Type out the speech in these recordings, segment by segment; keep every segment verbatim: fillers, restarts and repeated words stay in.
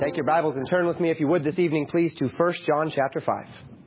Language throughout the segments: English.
Take your Bibles and turn with me, if you would, this evening, please, to First John chapter five.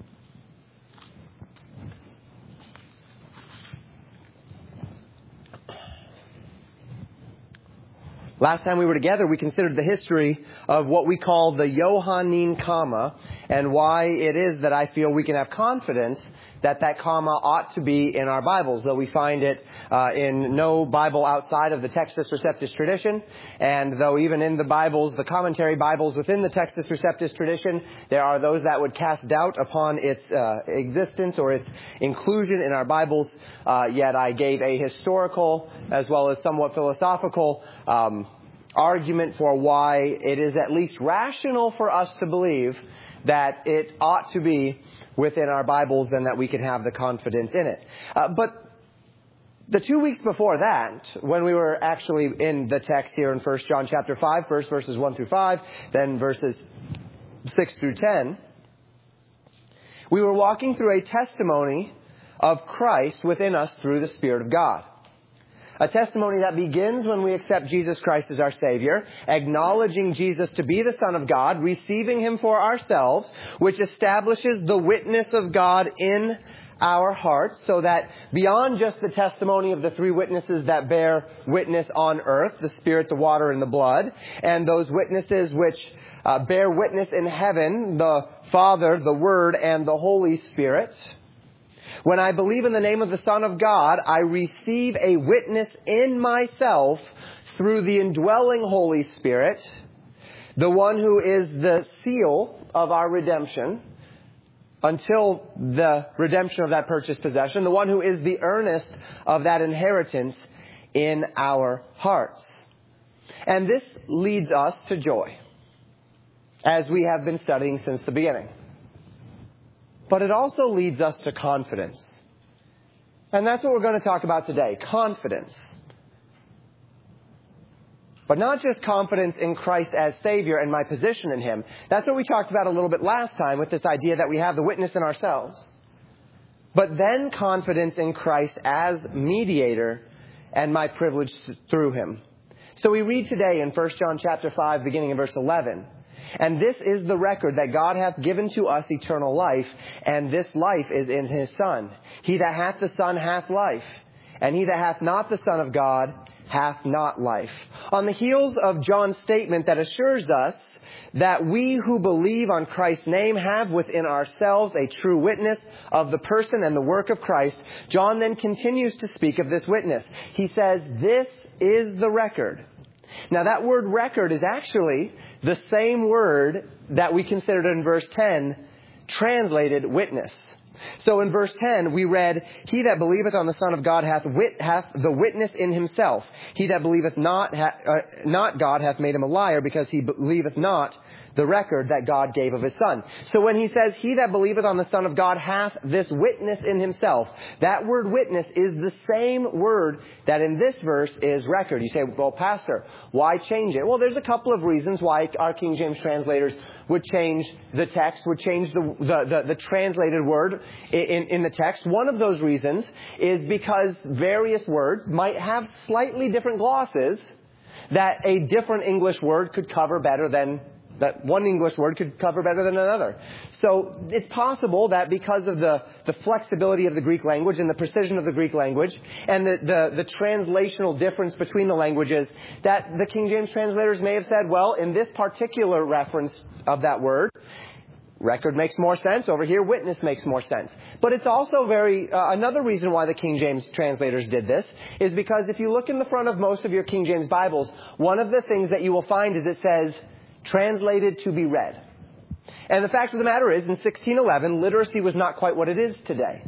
Last time we were together, we considered the history of what we call the Johannine comma and why it is that I feel we can have confidence that that comma ought to be in our Bibles, though we find it uh, in no Bible outside of the Textus Receptus tradition. And though even in the Bibles, the commentary Bibles within the Textus Receptus tradition, there are those that would cast doubt upon its uh, existence or its inclusion in our Bibles. Uh, yet I gave a historical as well as somewhat philosophical um, argument for why it is at least rational for us to believe that it ought to be within our Bibles and that we can have the confidence in it. Uh, but the two weeks before that, when we were actually in the text here in First John chapter five, first verses one through five, then verses six through ten, we were walking through a testimony of Christ within us through the Spirit of God. A testimony that begins when we accept Jesus Christ as our Savior, acknowledging Jesus to be the Son of God, receiving Him for ourselves, which establishes the witness of God in our hearts, so that beyond just the testimony of the three witnesses that bear witness on earth, the Spirit, the water, and the blood, and those witnesses which uh, bear witness in heaven, the Father, the Word, and the Holy Spirit, when I believe in the name of the Son of God, I receive a witness in myself through the indwelling Holy Spirit, the one who is the seal of our redemption until the redemption of that purchased possession, the one who is the earnest of that inheritance in our hearts. And this leads us to joy, as we have been studying since the beginning. But it also leads us to confidence. And that's what we're going to talk about today, confidence. But not just confidence in Christ as Savior and my position in Him. That's what we talked about a little bit last time with this idea that we have the witness in ourselves. But then confidence in Christ as mediator and my privilege through Him. So we read today in First John chapter five, beginning in verse eleven. And this is the record that God hath given to us eternal life, and this life is in His Son. He that hath the Son hath life, and he that hath not the Son of God hath not life. On the heels of John's statement that assures us that we who believe on Christ's name have within ourselves a true witness of the person and the work of Christ, John then continues to speak of this witness. He says, this is the record. Now that word record is actually the same word that we considered in verse ten, translated witness. So in verse ten, we read, he that believeth on the Son of God hath wit, hath the witness in himself. He that believeth not, ha, uh, not God hath made him a liar, because he believeth not the record that God gave of His Son. So when he says, he that believeth on the Son of God hath this witness in himself, that word witness is the same word that in this verse is record. You say, well, Pastor, why change it? Well, there's a couple of reasons why our King James translators would change the text, would change the, the, the, the translated word in, in the text. One of those reasons is because various words might have slightly different glosses that a different English word could cover better than that one English word could cover better than another. So it's possible that because of the, the flexibility of the Greek language and the precision of the Greek language and the, the, the translational difference between the languages, that the King James translators may have said, well, in this particular reference of that word, record makes more sense. Over here, witness makes more sense. But it's also very, uh, another reason why the King James translators did this is because if you look in the front of most of your King James Bibles, one of the things that you will find is it says, translated to be read. And the fact of the matter is, in sixteen eleven, literacy was not quite what it is today.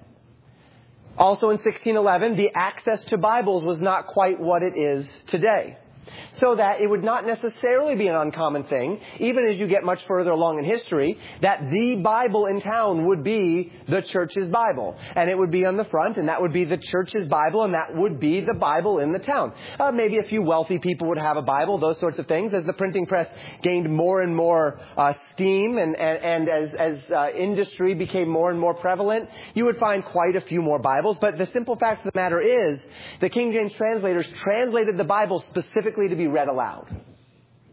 Also in sixteen eleven, the access to Bibles was not quite what it is today. So that it would not necessarily be an uncommon thing, even as you get much further along in history, that the Bible in town would be the church's Bible. And it would be on the front, and that would be the church's Bible, and that would be the Bible in the town. Uh, maybe a few wealthy people would have a Bible, those sorts of things. As the printing press gained more and more uh, steam and, and, and as, as uh, industry became more and more prevalent, you would find quite a few more Bibles. But the simple fact of the matter is, the King James translators translated the Bible specifically to be read aloud.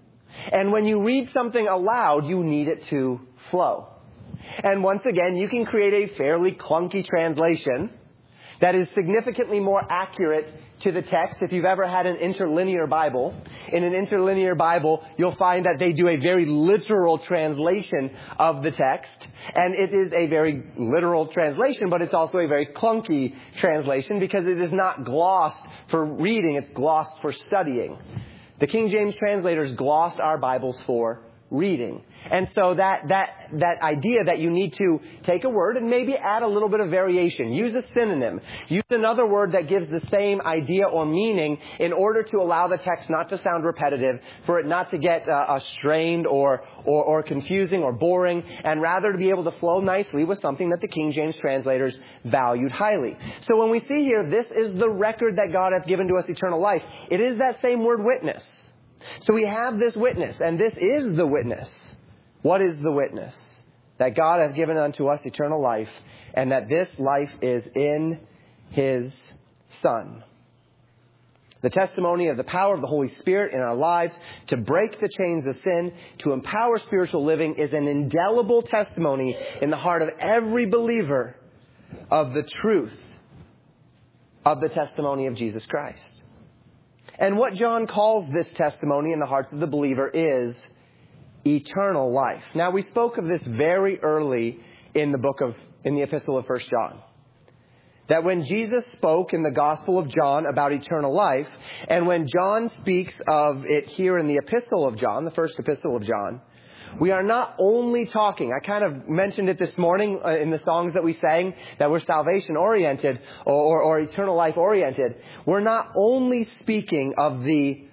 And when you read something aloud, you need it to flow. And once again, you can create a fairly clunky translation that is significantly more accurate to the text. If you've ever had an interlinear Bible, in an interlinear Bible, you'll find that they do a very literal translation of the text. And it is a very literal translation, but it's also a very clunky translation because it is not glossed for reading, it's glossed for studying. The King James translators glossed our Bibles for reading. And so that, that, that idea that you need to take a word and maybe add a little bit of variation, use a synonym, use another word that gives the same idea or meaning in order to allow the text not to sound repetitive, for it not to get uh, uh, strained or, or, or confusing or boring, and rather to be able to flow nicely with something that the King James translators valued highly. So when we see here, this is the record that God hath given to us eternal life, it is that same word witness. So we have this witness, and this is the witness. What is the witness? That God hath given unto us eternal life, and that this life is in His Son. The testimony of the power of the Holy Spirit in our lives to break the chains of sin, to empower spiritual living, is an indelible testimony in the heart of every believer of the truth of the testimony of Jesus Christ. And what John calls this testimony in the hearts of the believer is eternal life. Now, we spoke of this very early in the book of, in the epistle of First John. That when Jesus spoke in the Gospel of John about eternal life, and when John speaks of it here in the epistle of John, the first epistle of John, we are not only talking, I kind of mentioned it this morning in the songs that we sang, that we're salvation oriented or, or, or eternal life oriented. We're not only speaking of the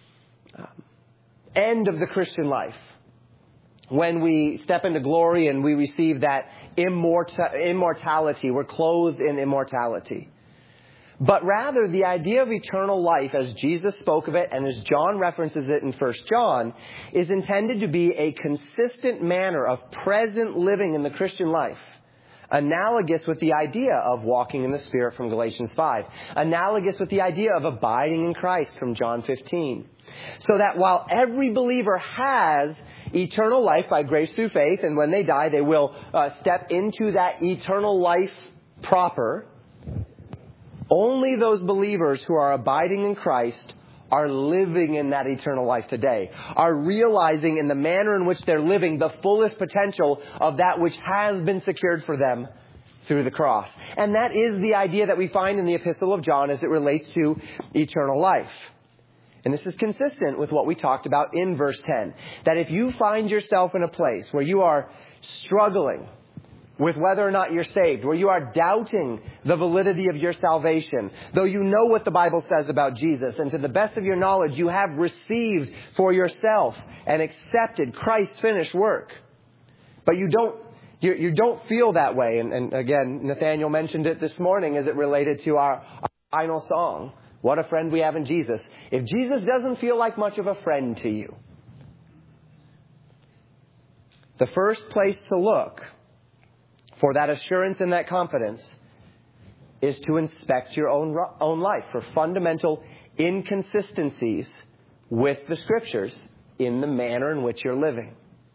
end of the Christian life, when we step into glory and we receive that immort- immortality, we're clothed in immortality. But rather, the idea of eternal life, as Jesus spoke of it and as John references it in First John, is intended to be a consistent manner of present living in the Christian life. Analogous with the idea of walking in the Spirit from Galatians five. Analogous with the idea of abiding in Christ from John fifteen. So that while every believer has eternal life by grace through faith, and when they die they will uh, step into that eternal life proper, only those believers who are abiding in Christ are living in that eternal life today, are realizing in the manner in which they're living the fullest potential of that which has been secured for them through the cross. And that is the idea that we find in the Epistle of John as it relates to eternal life. And this is consistent with what we talked about in verse ten. That if you find yourself in a place where you are struggling with whether or not you're saved, where you are doubting the validity of your salvation, though you know what the Bible says about Jesus, and to the best of your knowledge, you have received for yourself and accepted Christ's finished work, but you don't you, you don't feel that way. And, and again, Nathaniel mentioned it this morning as it related to our, our final song, "What a Friend We Have in Jesus." If Jesus doesn't feel like much of a friend to you, the first place to look for that assurance and that confidence is to inspect your own, own life for fundamental inconsistencies with the Scriptures in the manner in which you're living.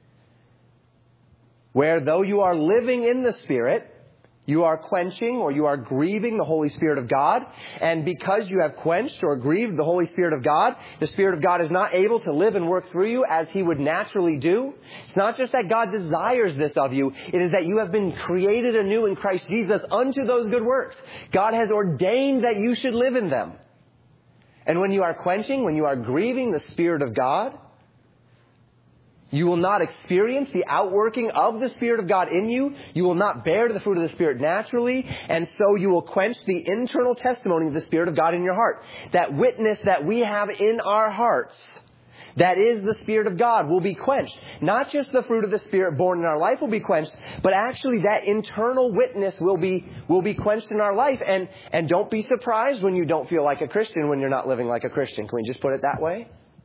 Where though you are living in the Spirit, you are quenching or you are grieving the Holy Spirit of God. And because you have quenched or grieved the Holy Spirit of God, the Spirit of God is not able to live and work through you as He would naturally do. It's not just that God desires this of you. It is that you have been created anew in Christ Jesus unto those good works. God has ordained that you should live in them. And when you are quenching, when you are grieving the Spirit of God, you will not experience the outworking of the Spirit of God in you. You will not bear the fruit of the Spirit naturally. And so you will quench the internal testimony of the Spirit of God in your heart. That witness that we have in our hearts, that is the Spirit of God, will be quenched. Not just the fruit of the Spirit born in our life will be quenched, but actually that internal witness will be will be quenched in our life. And, and don't be surprised when you don't feel like a Christian when you're not living like a Christian. Can we just put it that way?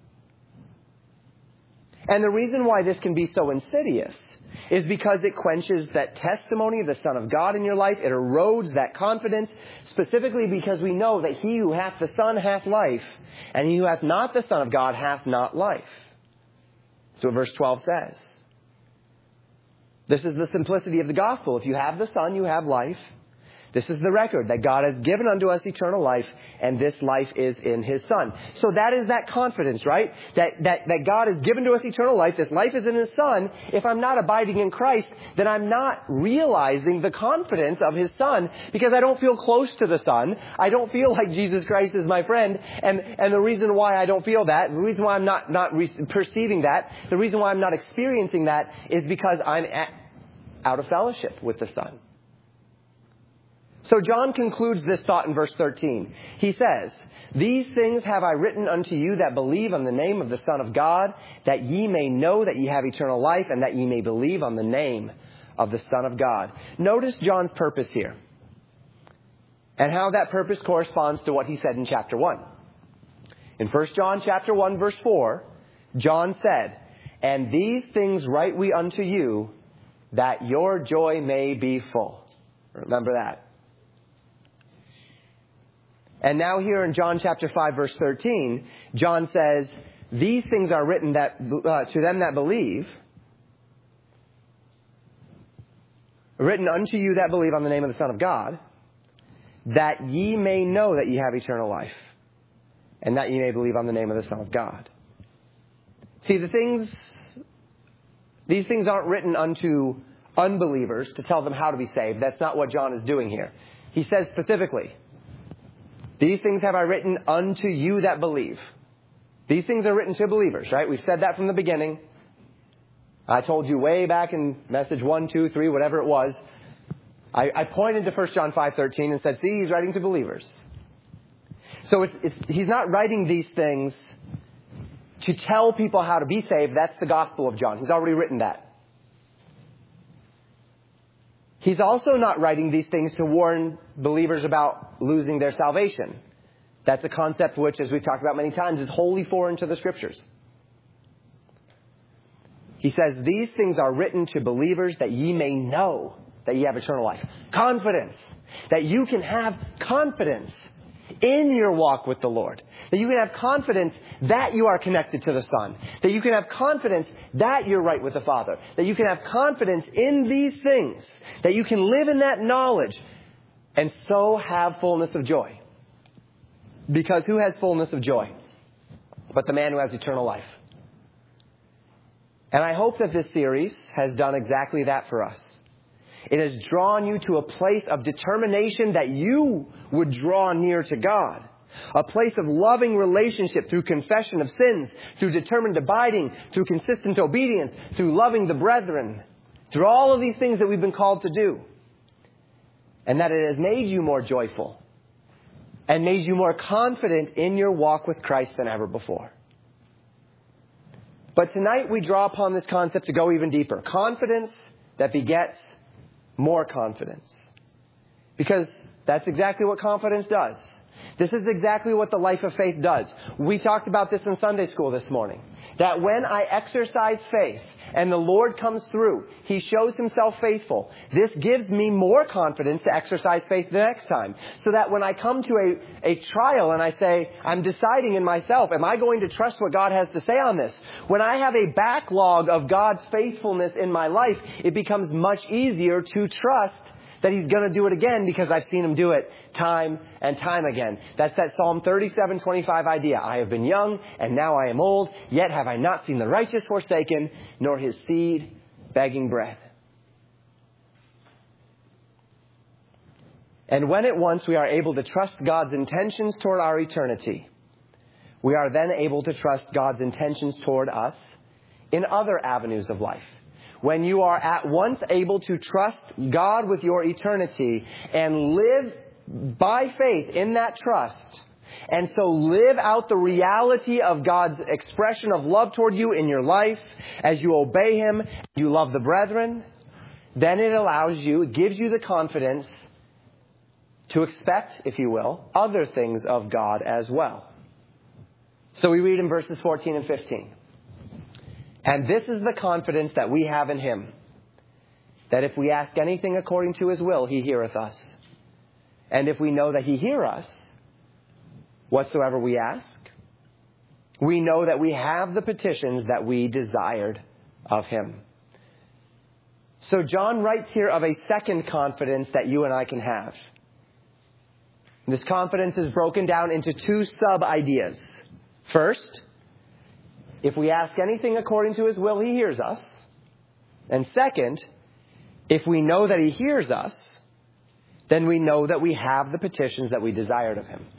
And the reason why this can be so insidious is because it quenches that testimony of the Son of God in your life. It erodes that confidence, specifically because we know that he who hath the Son hath life, and he who hath not the Son of God hath not life. That's what verse twelve says. This is the simplicity of the gospel. If you have the Son, you have life. This is the record, that God has given unto us eternal life, and this life is in His Son. So that is that confidence, right? That, that, that God has given to us eternal life. This life is in His Son. If I'm not abiding in Christ, then I'm not realizing the confidence of His Son, because I don't feel close to the Son. I don't feel like Jesus Christ is my friend. And, and the reason why I don't feel that, the reason why I'm not, not re- perceiving that, the reason why I'm not experiencing that is because I'm at, out of fellowship with the Son. So John concludes this thought in verse thirteen. He says, "These things have I written unto you that believe on the name of the Son of God, that ye may know that ye have eternal life, and that ye may believe on the name of the Son of God." Notice John's purpose here, and how that purpose corresponds to what he said in chapter one. In First John chapter one, verse four, John said, "And these things write we unto you, that your joy may be full." Remember that. And now here in John chapter five, verse thirteen, John says, "These things are written that uh, to them that believe, written unto you that believe on the name of the Son of God, that ye may know that ye have eternal life, and that ye may believe on the name of the Son of God." See, the things, these things aren't written unto unbelievers to tell them how to be saved. That's not what John is doing here. He says specifically, "These things have I written unto you that believe." These things are written to believers, right? We've said that from the beginning. I told you way back in message one, two, three, whatever it was. I, I pointed to First John five thirteen and said, see, he's writing to believers. So it's, it's, he's not writing these things to tell people how to be saved. That's the gospel of John. He's already written that. He's also not writing these things to warn believers about losing their salvation. That's a concept which, as we've talked about many times, is wholly foreign to the Scriptures. He says, "These things are written to believers that ye may know that ye have eternal life." Confidence. That you can have confidence in your walk with the Lord. That you can have confidence that you are connected to the Son. That you can have confidence that you're right with the Father. That you can have confidence in these things. That you can live in that knowledge and so have fullness of joy. Because who has fullness of joy but the man who has eternal life? And I hope that this series has done exactly that for us. It has drawn you to a place of determination that you would draw near to God. A place of loving relationship through confession of sins, through determined abiding, through consistent obedience, through loving the brethren, through all of these things that we've been called to do. And that it has made you more joyful and made you more confident in your walk with Christ than ever before. But tonight we draw upon this concept to go even deeper. Confidence that begets more confidence. Because that's exactly what confidence does. This is exactly what the life of faith does. We talked about this in Sunday school this morning. That when I exercise faith and the Lord comes through, He shows Himself faithful. This gives me more confidence to exercise faith the next time. So that when I come to a, a trial and I say, I'm deciding in myself, am I going to trust what God has to say on this? When I have a backlog of God's faithfulness in my life, it becomes much easier to trust that He's going to do it again because I've seen Him do it time and time again. That's that Psalm thirty-seven twenty-five idea. I have been young and now I am old, yet have I not seen the righteous forsaken, nor his seed begging bread. And when at once we are able to trust God's intentions toward our eternity, we are then able to trust God's intentions toward us in other avenues of life. When you are at once able to trust God with your eternity and live by faith in that trust, and so live out the reality of God's expression of love toward you in your life as you obey Him, you love the brethren, then it allows you, it gives you the confidence to expect, if you will, other things of God as well. So we read in verses fourteen and fifteen. And this is the confidence that we have in Him, that if we ask anything according to His will, He heareth us. And if we know that He hear us, whatsoever we ask, we know that we have the petitions that we desired of him. So John writes here of a second confidence that you and I can have. This confidence is broken down into two sub-ideas. First, if we ask anything according to his will, he hears us. And second, if we know that he hears us, then we know that we have the petitions that we desired of him.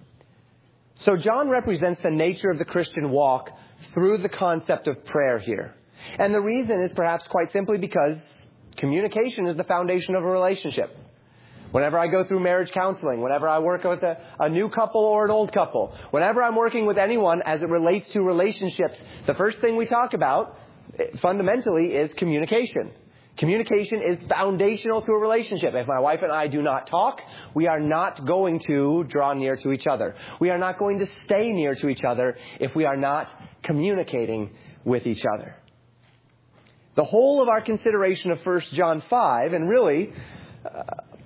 So John represents the nature of the Christian walk through the concept of prayer here. And the reason is perhaps quite simply because communication is the foundation of a relationship. Whenever I go through marriage counseling, whenever I work with a, a new couple or an old couple, whenever I'm working with anyone as it relates to relationships, the first thing we talk about fundamentally is communication. Communication is foundational to a relationship. If my wife and I do not talk, we are not going to draw near to each other. We are not going to stay near to each other if we are not communicating with each other. The whole of our consideration of First John five, and really uh,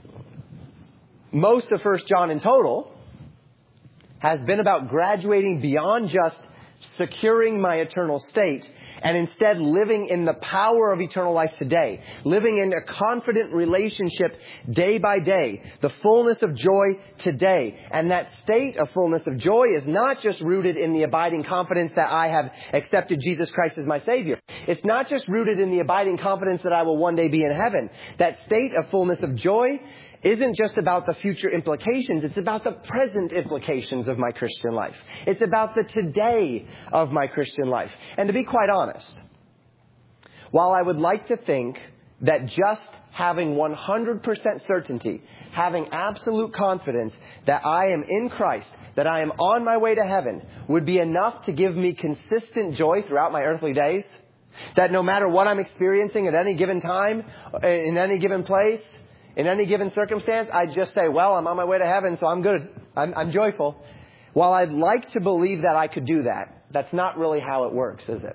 most of First John in total, has been about graduating beyond just securing my eternal state and instead living in the power of eternal life today, living in a confident relationship day by day, the fullness of joy today. And that state of fullness of joy is not just rooted in the abiding confidence that I have accepted Jesus Christ as my Savior. It's not just rooted in the abiding confidence that I will one day be in heaven. That state of fullness of joy isn't just about the future implications. It's about the present implications of my Christian life. It's about the today of my Christian life. And to be quite honest, while I would like to think that just having one hundred percent certainty, having absolute confidence that I am in Christ, that I am on my way to heaven, would be enough to give me consistent joy throughout my earthly days, that no matter what I'm experiencing at any given time, in any given place, in any given circumstance, I just say, well, I'm on my way to heaven, so I'm good. I'm, I'm joyful. While I'd like to believe that I could do that, that's not really how it works, is it?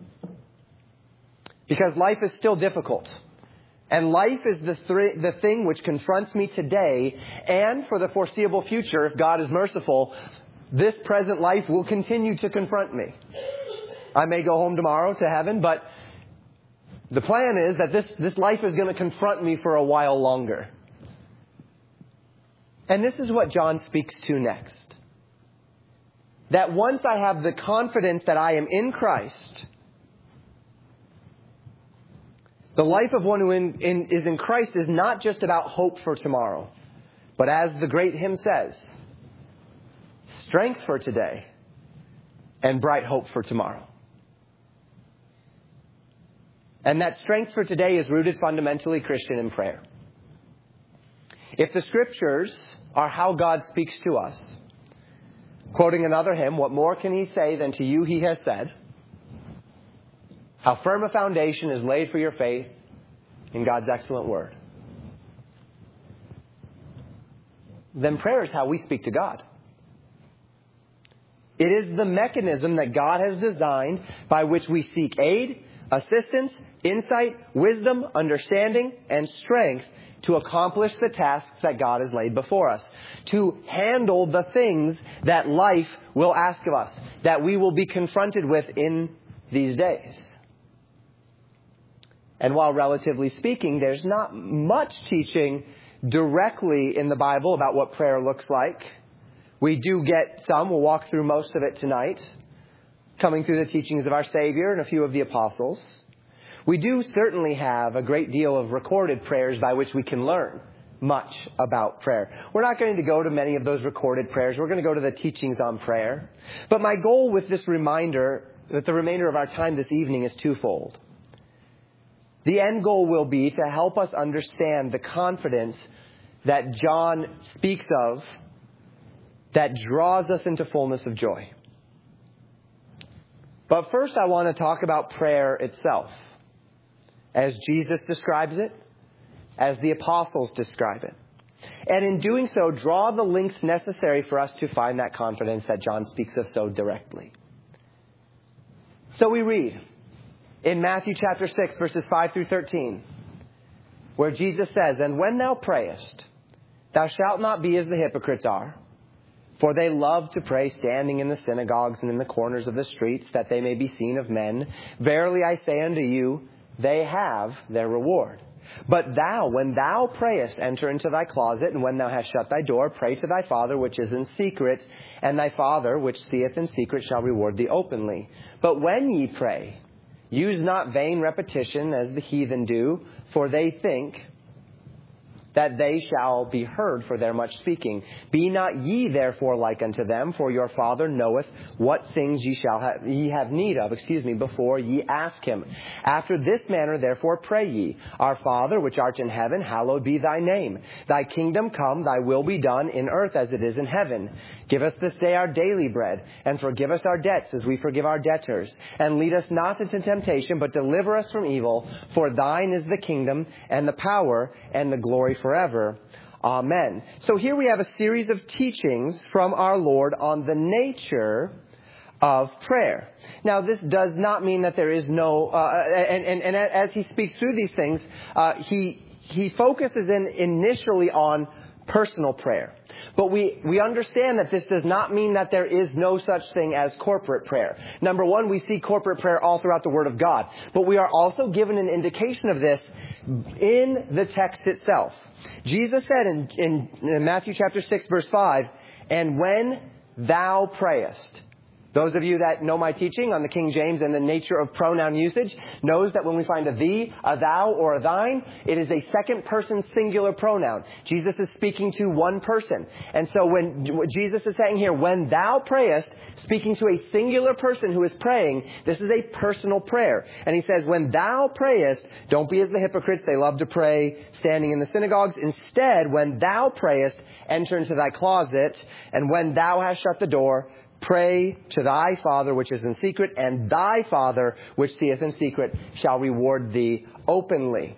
Because life is still difficult. And life is the, th- the thing which confronts me today and for the foreseeable future, if God is merciful, this present life will continue to confront me. I may go home tomorrow to heaven, but the plan is that this, this life is going to confront me for a while longer. And this is what John speaks to next. That once I have the confidence that I am in Christ, the life of one who in, in, is in Christ is not just about hope for tomorrow, but as the great hymn says, strength for today and bright hope for tomorrow. And that strength for today is rooted fundamentally Christian in prayer. If the Scriptures are how God speaks to us, quoting another hymn, what more can he say than to you he has said? How firm a foundation is laid for your faith in God's excellent word. Then prayer is how we speak to God. It is the mechanism that God has designed by which we seek aid, assistance, insight, wisdom, understanding, and strength to accomplish the tasks that God has laid before us, to handle the things that life will ask of us, that we will be confronted with in these days. And while relatively speaking, there's not much teaching directly in the Bible about what prayer looks like, we do get some. We'll walk through most of it tonight, coming through the teachings of our Savior and a few of the apostles. We do certainly have a great deal of recorded prayers by which we can learn much about prayer. We're not going to go to many of those recorded prayers. We're going to go to the teachings on prayer. But my goal with this reminder, that the remainder of our time this evening, is twofold. The end goal will be to help us understand the confidence that John speaks of that draws us into fullness of joy. But first, I want to talk about prayer itself, as Jesus describes it, as the apostles describe it. And in doing so, draw the links necessary for us to find that confidence that John speaks of so directly. So we read in Matthew chapter six, verses five through thirteen, where Jesus says, "And when thou prayest, thou shalt not be as the hypocrites are, For they love to pray standing in the synagogues and in the corners of the streets, that they may be seen of men. Verily I say unto you, they have their reward. But thou, when thou prayest, enter into thy closet, and when thou hast shut thy door, pray to thy Father which is in secret, and thy Father which seeth in secret shall reward thee openly. But when ye pray, use not vain repetition as the heathen do, for they think that they shall be heard for their much speaking. Be not ye therefore like unto them, for your Father knoweth what things ye shall have, ye have need of, excuse me, before ye ask him. After this manner therefore pray ye, Our Father which art in heaven, hallowed be thy name. Thy kingdom come, thy will be done in earth as it is in heaven. Give us this day our daily bread, and forgive us our debts as we forgive our debtors. And lead us not into temptation, but deliver us from evil. For thine is the kingdom, and the power, and the glory forever. Amen. So here we have a series of teachings from our Lord on the nature of prayer. Now, this does not mean that there is no, uh, and, and, and as he speaks through these things, uh, he, he focuses in initially on personal prayer. But we, we understand that this does not mean that there is no such thing as corporate prayer. Number one, we see corporate prayer all throughout the Word of God. But we are also given an indication of this in the text itself. Jesus said in, in, in Matthew chapter six, verse five, and when thou prayest. Those of you that know my teaching on the King James and the nature of pronoun usage knows that when we find a thee, a thou, or a thine, it is a second person singular pronoun. Jesus is speaking to one person. And so when Jesus is saying here, when thou prayest, speaking to a singular person who is praying, this is a personal prayer. And he says, when thou prayest, don't be as the hypocrites. They love to pray standing in the synagogues. Instead, when thou prayest, enter into thy closet. And when thou hast shut the door, pray to thy Father which is in secret, and thy Father which seeth in secret shall reward thee openly.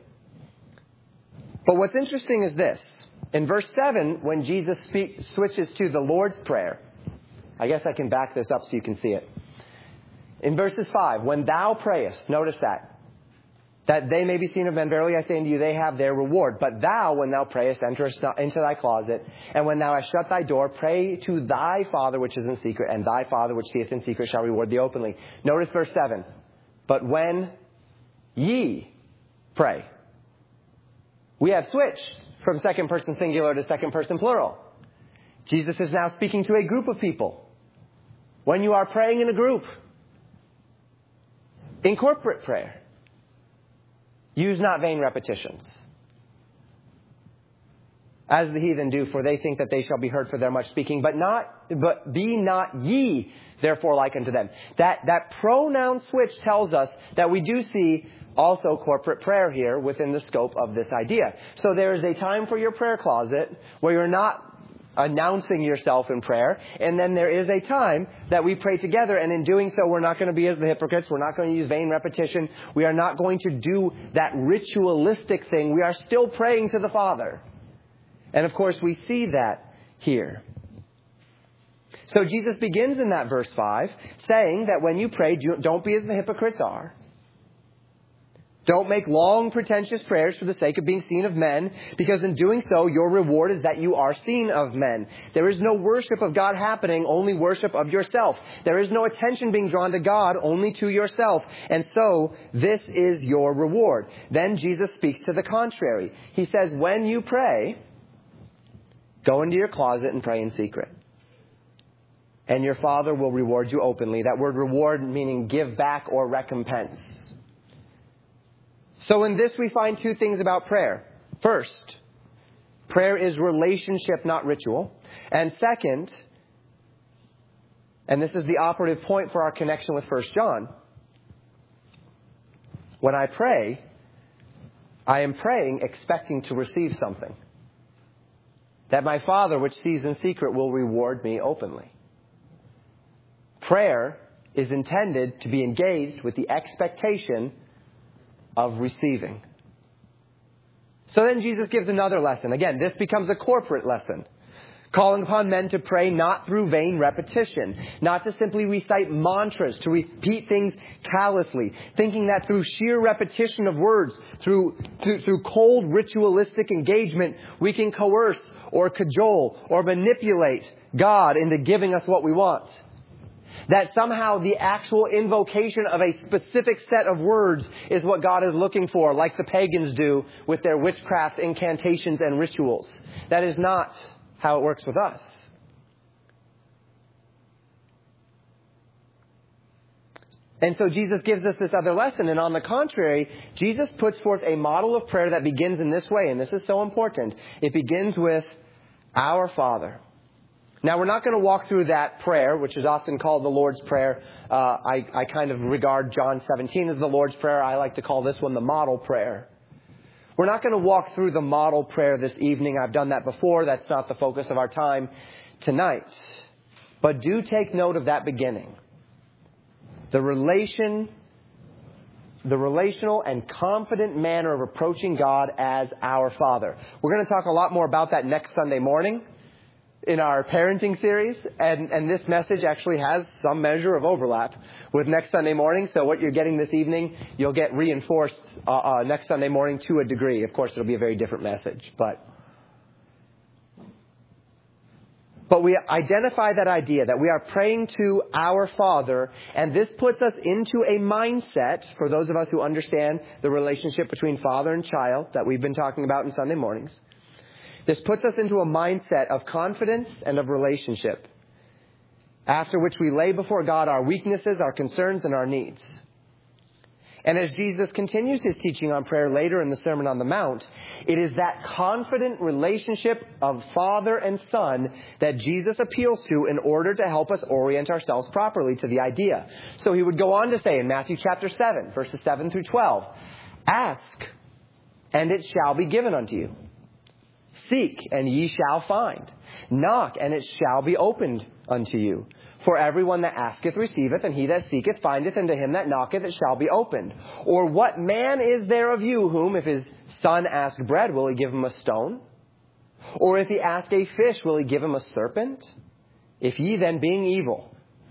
But what's interesting is this. In verse seven, when Jesus speak, switches to the Lord's Prayer, I guess I can back this up so you can see it. In verses five, when thou prayest, notice that. That they may be seen of men, verily I say unto you, they have their reward. But thou, when thou prayest, enter into thy closet, and when thou hast shut thy door, pray to thy Father which is in secret, and thy Father which seeth in secret shall reward thee openly. Notice verse seven. But when ye pray. We have switched from second person singular to second person plural. Jesus is now speaking to a group of people. When you are praying in a group, in corporate prayer, use not vain repetitions, as the heathen do, for they think that they shall be heard for their much speaking. But not, but be not ye therefore like unto them. That that pronoun switch tells us that we do see also corporate prayer here within the scope of this idea. So there is a time for your prayer closet where you're not announcing yourself in prayer. And then there is a time that we pray together. And in doing so, we're not going to be as the hypocrites. We're not going to use vain repetition. We are not going to do that ritualistic thing. We are still praying to the Father. And of course, we see that here. So Jesus begins in that verse five saying that when you pray, don't be as the hypocrites are. Don't make long, pretentious prayers for the sake of being seen of men, because in doing so, your reward is that you are seen of men. There is no worship of God happening, only worship of yourself. There is no attention being drawn to God, only to yourself. And so, this is your reward. Then Jesus speaks to the contrary. He says, when you pray, go into your closet and pray in secret. And your Father will reward you openly. That word reward meaning give back or recompense. So in this we find two things about prayer. First, prayer is relationship, not ritual. And second, and this is the operative point for our connection with First John, when I pray, I am praying expecting to receive something. That my Father, which sees in secret, will reward me openly. Prayer is intended to be engaged with the expectation of receiving. So then Jesus gives another lesson. Again, this becomes a corporate lesson. Calling upon men to pray not through vain repetition. Not to simply recite mantras, to repeat things callously. Thinking that through sheer repetition of words, through, through, through cold ritualistic engagement, we can coerce or cajole or manipulate God into giving us what we want. That somehow the actual invocation of a specific set of words is what God is looking for, like the pagans do with their witchcraft, incantations, and rituals. That is not how it works with us. And so Jesus gives us this other lesson. And on the contrary, Jesus puts forth a model of prayer that begins in this way. And this is so important. It begins with our Father. Now, we're not going to walk through that prayer, which is often called the Lord's Prayer. Uh, I, I kind of regard John seventeen as the Lord's Prayer. I like to call this one the model prayer. We're not going to walk through the model prayer this evening. I've done that before. That's not the focus of our time tonight. But do take note of that beginning. The relation, the relational and confident manner of approaching God as our Father. We're going to talk a lot more about that next Sunday morning in our parenting series. And, and this message actually has some measure of overlap with next Sunday morning. So what you're getting this evening, you'll get reinforced uh, uh, next Sunday morning to a degree. Of course, it'll be a very different message. But But we identify that idea that we are praying to our Father, and this puts us into a mindset, for those of us who understand the relationship between father and child that we've been talking about in Sunday mornings. This puts us into a mindset of confidence and of relationship, after which we lay before God our weaknesses, our concerns, and our needs. And as Jesus continues his teaching on prayer later in the Sermon on the Mount, it is that confident relationship of Father and Son that Jesus appeals to in order to help us orient ourselves properly to the idea. So he would go on to say in Matthew chapter seven, verses seven through twelve, "Ask, and it shall be given unto you. Seek, and ye shall find. Knock, and it shall be opened unto you. For everyone that asketh receiveth, and he that seeketh findeth, and to him that knocketh it shall be opened. Or what man is there of you whom, if his son ask bread, will he give him a stone? Or if he ask a fish, will he give him a serpent? If ye then, being evil,"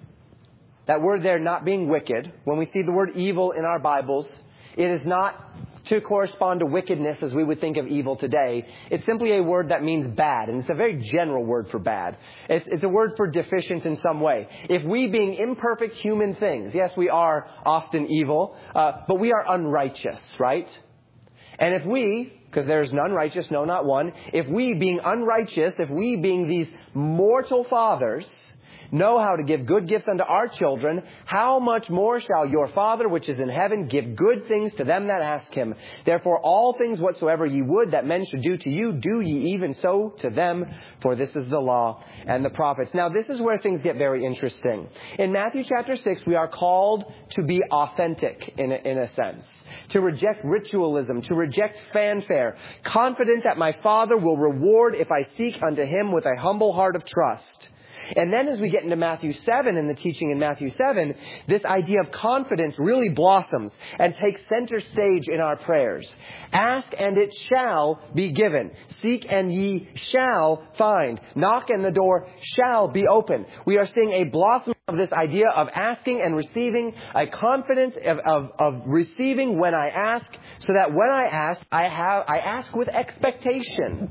that word there, not being wicked, when we see the word evil in our Bibles, it is not to correspond to wickedness as we would think of evil today. It's simply a word that means bad, and it's a very general word for bad. It's, it's a word for deficient in some way. If we, being imperfect human things, yes, we are often evil, uh, but we are unrighteous, right? And if we, because there's none righteous, no, not one, if we, being unrighteous, if we, being these mortal fathers, know how to give good gifts unto our children, how much more shall your Father which is in heaven give good things to them that ask him? Therefore all things whatsoever ye would that men should do to you, do ye even so to them, for this is the law and the prophets." Now this is where things get very interesting. In Matthew chapter six, we are called to be authentic in a, in a sense. To reject ritualism, to reject fanfare, confident that my Father will reward if I seek unto him with a humble heart of trust. And then as we get into Matthew seven and the teaching in Matthew seven, this idea of confidence really blossoms and takes center stage in our prayers. Ask and it shall be given. Seek and ye shall find. Knock and the door shall be open. We are seeing a blossom of this idea of asking and receiving, a confidence of, of, of receiving when I ask, so that when I ask, I have I ask with expectation.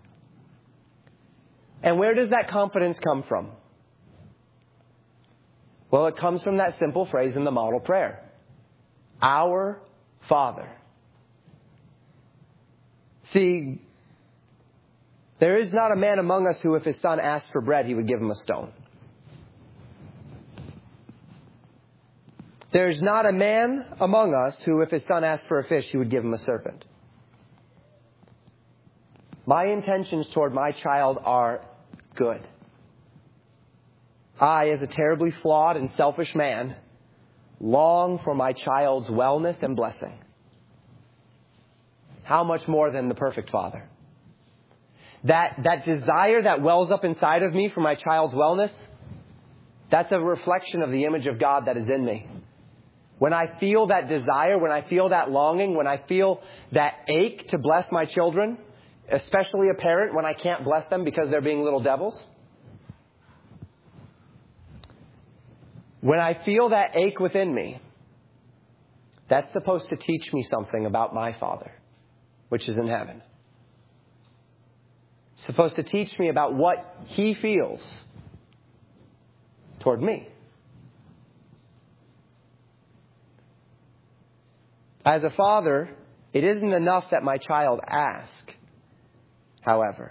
And where does that confidence come from? Well, it comes from that simple phrase in the model prayer. Our Father. See, there is not a man among us who, if his son asked for bread, he would give him a stone. There is not a man among us who, if his son asked for a fish, he would give him a serpent. My intentions toward my child are good. I, as a terribly flawed and selfish man, long for my child's wellness and blessing. How much more than the perfect Father? That, that desire that wells up inside of me for my child's wellness, that's a reflection of the image of God that is in me. When I feel that desire, when I feel that longing, when I feel that ache to bless my children, especially a parent when I can't bless them because they're being little devils. When I feel that ache within me, that's supposed to teach me something about my Father, which is in heaven. It's supposed to teach me about what he feels toward me. As a father, it isn't enough that my child ask, however.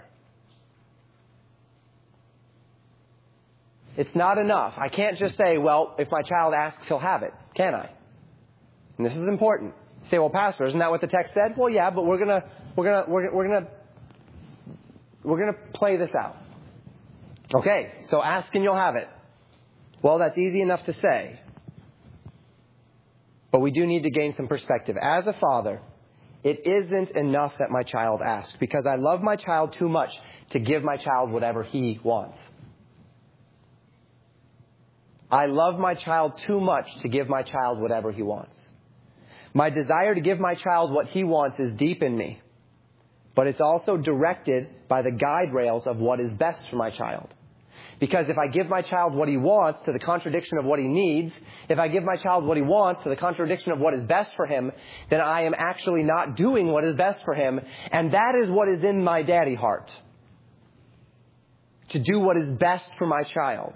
It's not enough. I can't just say, well, if my child asks, he'll have it, can I? And this is important. You say, well, Pastor, isn't that what the text said? Well, yeah, but we're gonna we're gonna we're, we're gonna we're gonna play this out. Okay, so ask and you'll have it. Well, that's easy enough to say. But we do need to gain some perspective. As a father, it isn't enough that my child asks, because I love my child too much to give my child whatever he wants. I love my child too much to give my child whatever he wants. My desire to give my child what he wants is deep in me, but it's also directed by the guide rails of what is best for my child. Because if I give my child what he wants to the contradiction of what he needs, if I give my child what he wants to the contradiction of what is best for him, then I am actually not doing what is best for him. And that is what is in my daddy heart. To do what is best for my child.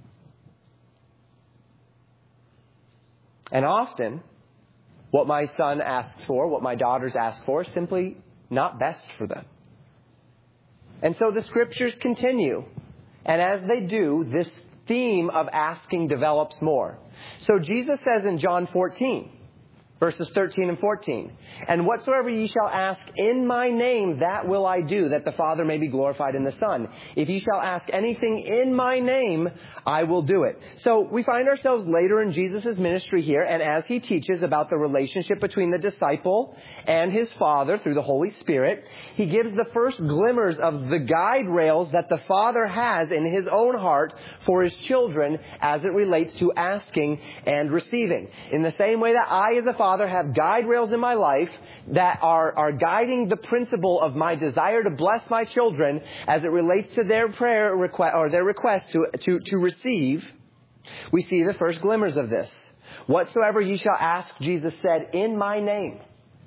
And often, what my son asks for, what my daughters ask for, is simply not best for them. And so the scriptures continue. And as they do, this theme of asking develops more. So Jesus says in John fourteen, verses thirteen and fourteen, and whatsoever ye shall ask in my name, that will I do, that the Father may be glorified in the Son. If ye shall ask anything in my name, I will do it. So we find ourselves later in Jesus' ministry here, and as he teaches about the relationship between the disciple and his Father through the Holy Spirit, he gives the first glimmers of the guide rails that the Father has in his own heart for his children as it relates to asking and receiving. In the same way that I, as a father, Father, have guide rails in my life that are, are guiding the principle of my desire to bless my children as it relates to their prayer request or their request to, to, to receive. We see the first glimmers of this. Whatsoever ye shall ask, Jesus said, in my name.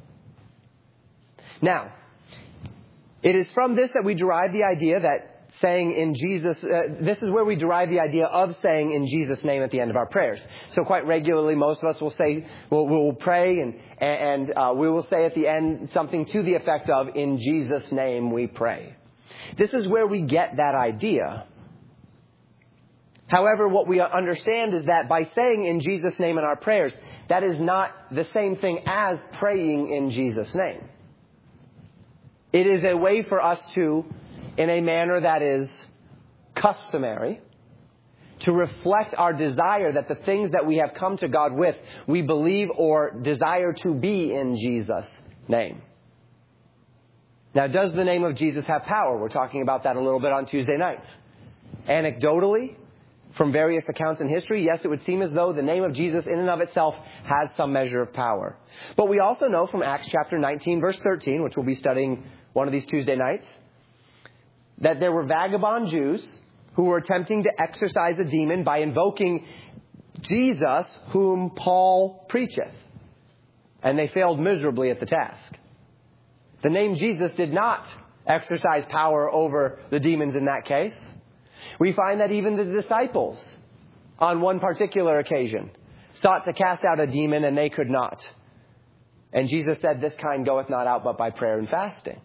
Now, it is from this that we derive the idea that saying in Jesus, uh, this is where we derive the idea of saying in Jesus' name at the end of our prayers. So quite regularly, most of us will say, we'll, we'll pray and, and uh, we will say at the end something to the effect of, in Jesus' name we pray. This is where we get that idea. However, what we understand is that by saying in Jesus' name in our prayers, that is not the same thing as praying in Jesus' name. It is a way for us to, in a manner that is customary, to reflect our desire that the things that we have come to God with, we believe or desire to be in Jesus' name. Now, does the name of Jesus have power? We're talking about that a little bit on Tuesday nights. Anecdotally, from various accounts in history, yes, it would seem as though the name of Jesus in and of itself has some measure of power. But we also know from Acts chapter nineteen, verse thirteen, which we'll be studying one of these Tuesday nights, that there were vagabond Jews who were attempting to exorcise a demon by invoking Jesus, whom Paul preacheth. And they failed miserably at the task. The name Jesus did not exercise power over the demons in that case. We find that even the disciples, on one particular occasion, sought to cast out a demon and they could not. And Jesus said, this kind goeth not out but by prayer and fasting.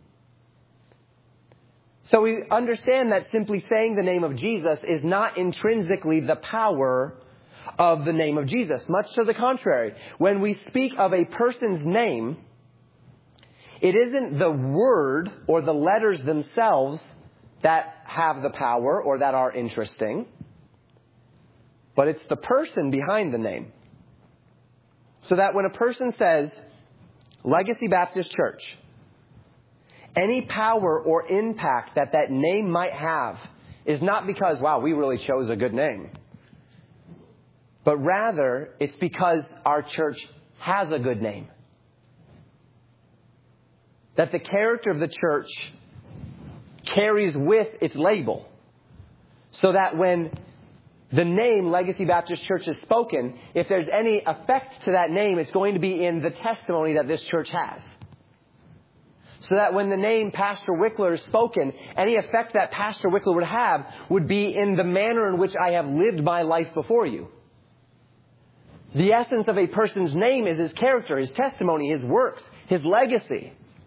So we understand that simply saying the name of Jesus is not intrinsically the power of the name of Jesus. Much to the contrary. When we speak of a person's name, it isn't the word or the letters themselves that have the power or that are interesting, but it's the person behind the name. So that when a person says, Legacy Baptist Church, any power or impact that that name might have is not because, wow, we really chose a good name. But rather, it's because our church has a good name. That the character of the church carries with its label. So that when the name Legacy Baptist Church is spoken, if there's any effect to that name, it's going to be in the testimony that this church has. so that when the name Pastor Wickler is spoken, any effect that Pastor Wickler would have would be in the manner in which I have lived my life before you. The essence of a person's name is his character, his testimony, his works, his legacy.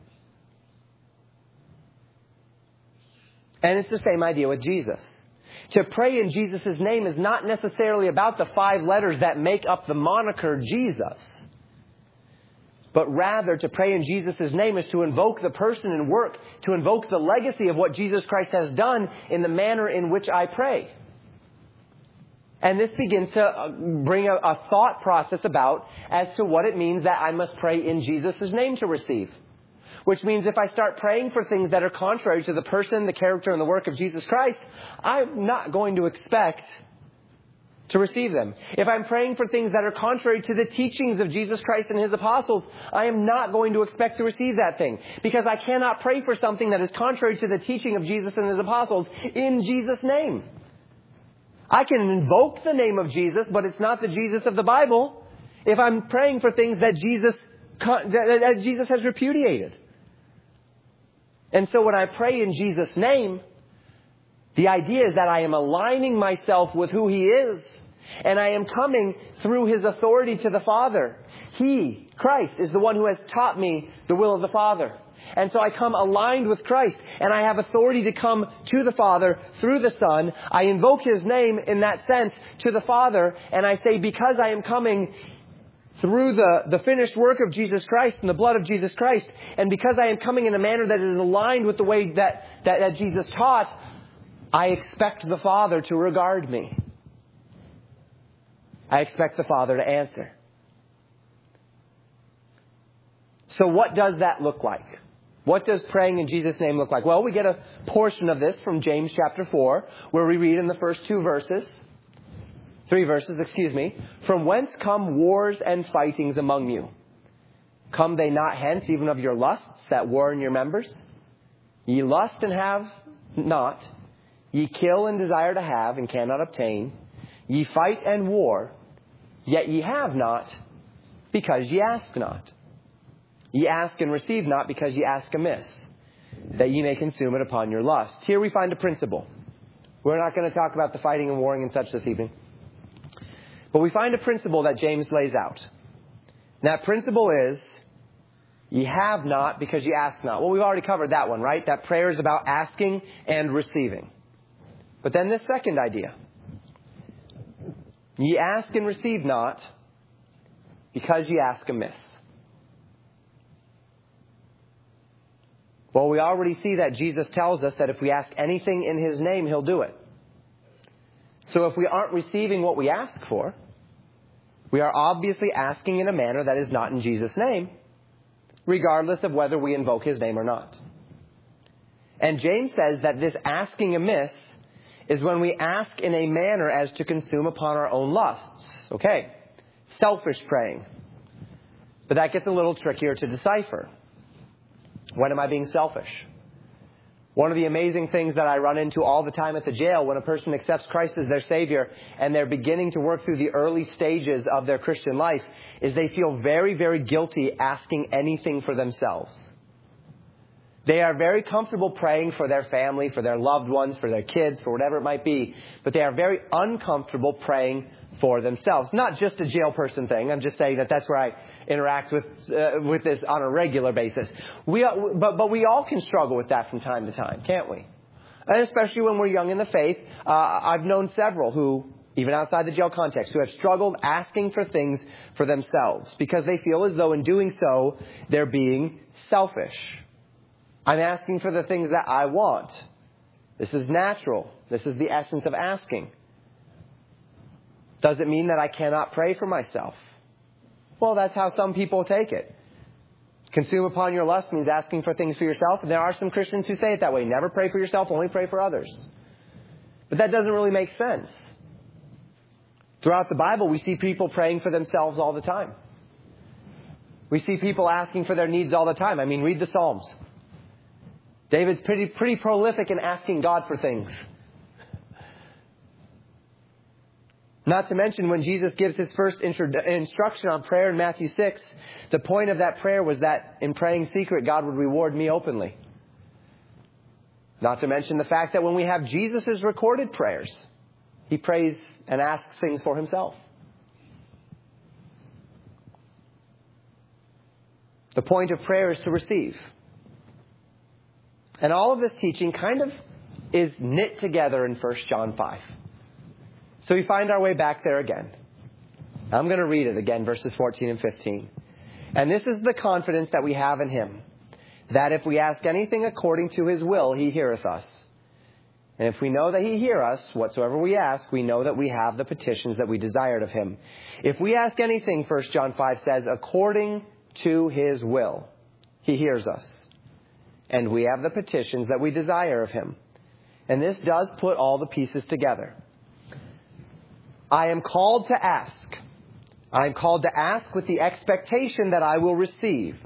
And it's the same idea with Jesus. To pray in Jesus' name is not necessarily about the five letters that make up the moniker Jesus. But rather, to pray in Jesus' name is to invoke the person and work, to invoke the legacy of what Jesus Christ has done in the manner in which I pray. And this begins to bring a, a thought process about as to what it means that I must pray in Jesus' name to receive. Which means if I start praying for things that are contrary to the person, the character, and the work of Jesus Christ, I'm not going to expect to receive them. If I'm praying for things that are contrary to the teachings of Jesus Christ and His apostles, I am not going to expect to receive that thing. Because I cannot pray for something that is contrary to the teaching of Jesus and His apostles in Jesus' name. I can invoke the name of Jesus, but it's not the Jesus of the Bible if I'm praying for things that Jesus, that Jesus has repudiated. And so when I pray in Jesus' name, the idea is that I am aligning myself with who He is. And I am coming through His authority to the Father. He, Christ, is the one who has taught me the will of the Father. And so I come aligned with Christ. And I have authority to come to the Father through the Son. I invoke His name in that sense to the Father. And I say, because I am coming through the, the finished work of Jesus Christ and the blood of Jesus Christ, and because I am coming in a manner that is aligned with the way that, that, that Jesus taught, I expect the Father to regard me. I expect the Father to answer. So what does that look like? What does praying in Jesus' name look like? Well, we get a portion of this from James chapter four, where we read in the first two verses, three verses, excuse me, from whence come wars and fightings among you? Come they not hence even of your lusts that war in your members? Ye lust and have not. Ye kill and desire to have and cannot obtain. Ye fight and war, yet ye have not, because ye ask not. Ye ask and receive not, because ye ask amiss, that ye may consume it upon your lust. Here we find a principle. We're not going to talk about the fighting and warring and such this evening. But we find a principle that James lays out. And that principle is, ye have not because ye ask not. Well, we've already covered that one, right? That prayer is about asking and receiving. But then this second idea. Ye ask and receive not because ye ask amiss. Well, we already see that Jesus tells us that if we ask anything in His name, He'll do it. So if we aren't receiving what we ask for, we are obviously asking in a manner that is not in Jesus' name, regardless of whether we invoke His name or not. And James says that this asking amiss is when we ask in a manner as to consume upon our own lusts. Okay, selfish praying. But that gets a little trickier to decipher. When am I being selfish? One of the amazing things that I run into all the time at the jail when a person accepts Christ as their Savior and they're beginning to work through the early stages of their Christian life is they feel very, very guilty asking anything for themselves. They are very comfortable praying for their family, for their loved ones, for their kids, for whatever it might be. But they are very uncomfortable praying for themselves. Not just a jail person thing. I'm just saying that that's where I interact with uh, with this on a regular basis. We, but, but we all can struggle with that from time to time, can't we? And especially when we're young in the faith. Uh, I've known several who, even outside the jail context, who have struggled asking for things for themselves because they feel as though in doing so, they're being selfish. I'm asking for the things that I want. This is natural. This is the essence of asking. Does it mean that I cannot pray for myself? Well, that's how some people take it. Consume upon your lust means asking for things for yourself. And there are some Christians who say it that way. Never pray for yourself, only pray for others. But that doesn't really make sense. Throughout the Bible, we see people praying for themselves all the time. We see people asking for their needs all the time. I mean, read the Psalms. David's pretty pretty prolific in asking God for things. Not to mention when Jesus gives his first intro- instruction on prayer in Matthew six, the point of that prayer was that in praying secret, God would reward me openly. Not to mention the fact that when we have Jesus' recorded prayers, he prays and asks things for himself. The point of prayer is to receive. And all of this teaching kind of is knit together in First John five. So we find our way back there again. I'm going to read it again, verses fourteen and fifteen. And this is the confidence that we have in him, that if we ask anything according to his will, he heareth us. And if we know that he hear us, whatsoever we ask, we know that we have the petitions that we desired of him. If we ask anything, First John five says, according to his will, he hears us. And we have the petitions that we desire of him. And this does put all the pieces together. I am called to ask. I am called to ask with the expectation that I will receive.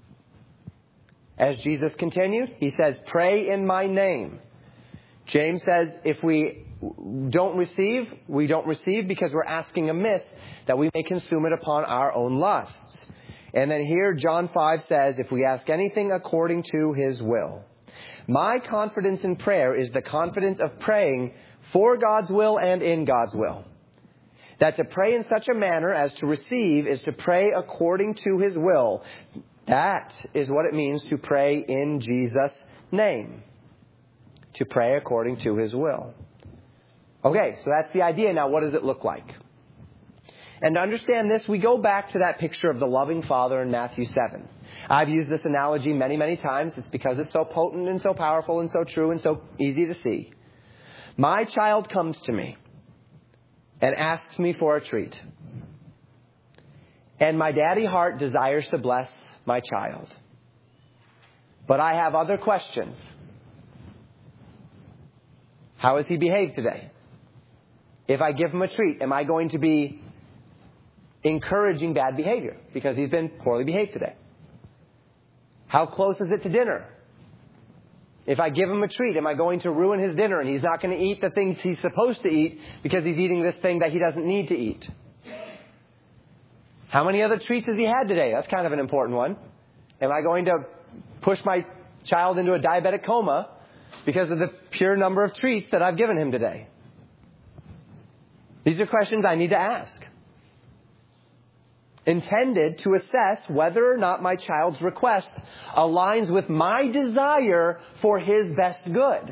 As Jesus continued, he says, pray in my name. James says, if we don't receive, we don't receive because we're asking amiss, that we may consume it upon our own lusts. And then here, John five says, if we ask anything according to his will. My confidence in prayer is the confidence of praying for God's will and in God's will. That to pray in such a manner as to receive is to pray according to his will. That is what it means to pray in Jesus' name. To pray according to his will. Okay, so that's the idea. Now, what does it look like? And to understand this, we go back to that picture of the loving Father in Matthew seven. I've used this analogy many, many times. It's because it's so potent and so powerful and so true and so easy to see. My child comes to me and asks me for a treat. And my daddy heart desires to bless my child. But I have other questions. How has he behaved today? If I give him a treat, am I going to be encouraging bad behavior because he's been poorly behaved today? How close is it to dinner? If I give him a treat, am I going to ruin his dinner and he's not going to eat the things he's supposed to eat because he's eating this thing that he doesn't need to eat? How many other treats has he had today? That's kind of an important one. Am I going to push my child into a diabetic coma because of the pure number of treats that I've given him today? These are questions I need to ask, intended to assess whether or not my child's request aligns with my desire for his best good.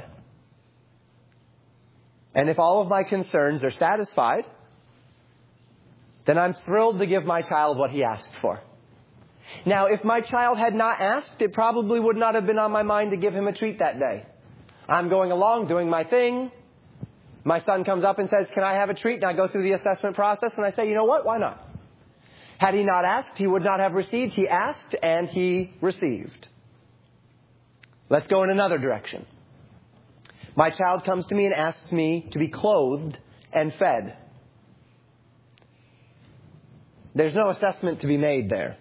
And if all of my concerns are satisfied, then I'm thrilled to give my child what he asked for. Now, if my child had not asked, it probably would not have been on my mind to give him a treat that day. I'm going along, doing my thing. My son comes up and says, can I have a treat? And I go through the assessment process and I say, you know what? Why not? Had he not asked, he would not have received. He asked and he received. Let's go in another direction. My child comes to me and asks me to be clothed and fed. There's no assessment to be made there.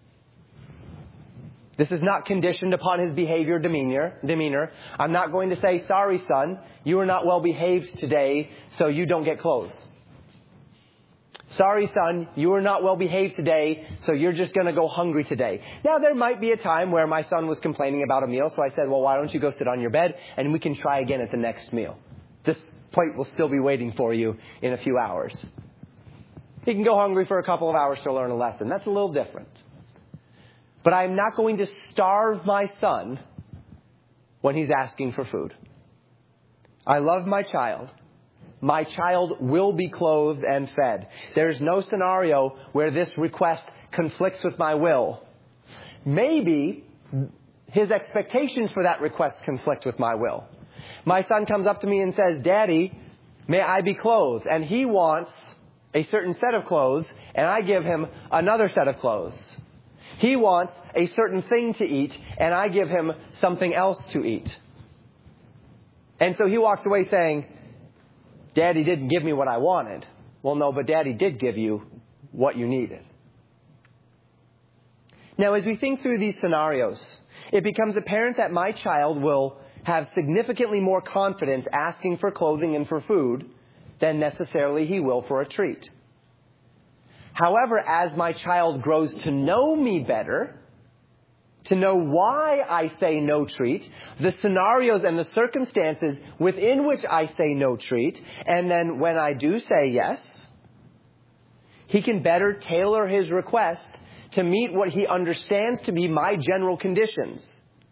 This is not conditioned upon his behavior, demeanor, demeanor. I'm not going to say, sorry, son, you are not well behaved today, so you don't get clothes. Sorry, son, you are not well behaved today, so you're just going to go hungry today. Now, there might be a time where my son was complaining about a meal, so I said, well, why don't you go sit on your bed and we can try again at the next meal. This plate will still be waiting for you in a few hours. He can go hungry for a couple of hours to learn a lesson. That's a little different. But I'm not going to starve my son when he's asking for food. I love my child. My child will be clothed and fed. There's no scenario where this request conflicts with my will. Maybe his expectations for that request conflict with my will. My son comes up to me and says, Daddy, may I be clothed? And he wants a certain set of clothes, and I give him another set of clothes. He wants a certain thing to eat, and I give him something else to eat. And so he walks away saying, Daddy didn't give me what I wanted. Well, no, but Daddy did give you what you needed. Now, as we think through these scenarios, it becomes apparent that my child will have significantly more confidence asking for clothing and for food then necessarily he will for a treat. However, as my child grows to know me better, to know why I say no treat, the scenarios and the circumstances within which I say no treat, and then when I do say yes, he can better tailor his request to meet what he understands to be my general conditions.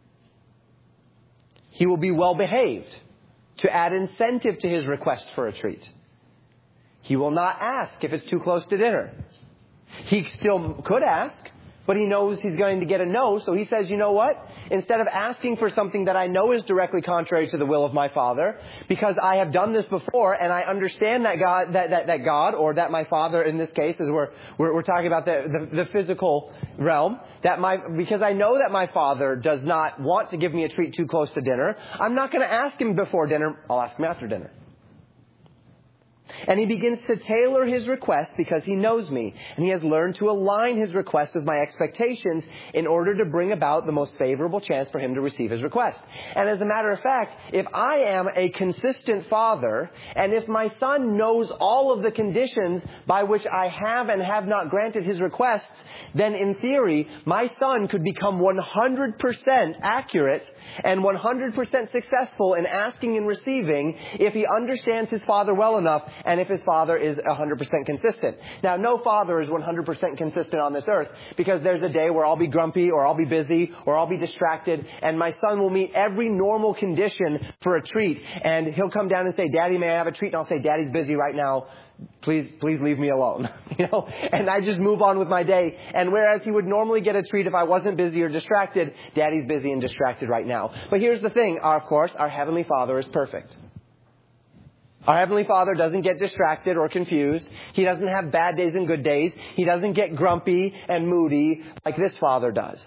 He will be well behaved to add incentive to his request for a treat. He will not ask if it's too close to dinner. He still could ask, but he knows he's going to get a no, so he says, you know what? Instead of asking for something that I know is directly contrary to the will of my Father, because I have done this before and I understand that God, that, that, that God, or that my Father in this case, as we're, we're, we're talking about the, the, the physical realm, that my, because I know that my Father does not want to give me a treat too close to dinner, I'm not going to ask him before dinner, I'll ask him after dinner. And he begins to tailor his request because he knows me. And he has learned to align his request with my expectations in order to bring about the most favorable chance for him to receive his request. And as a matter of fact, if I am a consistent father, and if my son knows all of the conditions by which I have and have not granted his requests, then in theory, my son could become one hundred percent accurate and one hundred percent successful in asking and receiving if he understands his father well enough and if his father is one hundred percent consistent. Now, no father is one hundred percent consistent on this earth, because there's a day where I'll be grumpy or I'll be busy or I'll be distracted, and my son will meet every normal condition for a treat. And he'll come down and say, Daddy, may I have a treat? And I'll say, Daddy's busy right now. Please, please leave me alone. You know, and I just move on with my day. And whereas he would normally get a treat if I wasn't busy or distracted, Daddy's busy and distracted right now. But here's the thing, of course, our Heavenly Father is perfect. Our Heavenly Father doesn't get distracted or confused. He doesn't have bad days and good days. He doesn't get grumpy and moody like this Father does.